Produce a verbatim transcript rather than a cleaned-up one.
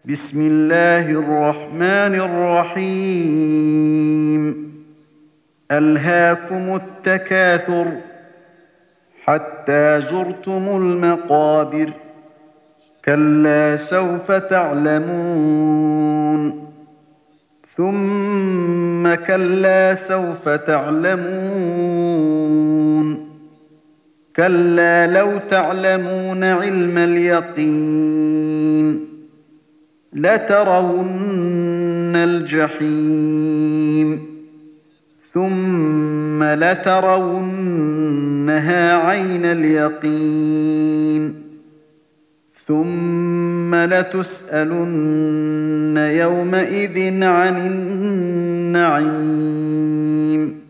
بسم الله الرحمن الرحيم ألهاكم التكاثر حتى زرتم المقابر كلا سوف تعلمون ثم كلا سوف تعلمون كلا لو تعلمون علم اليقين لترون الجحيم ثم لترونها عين اليقين ثم لتسألن يومئذ عن النعيم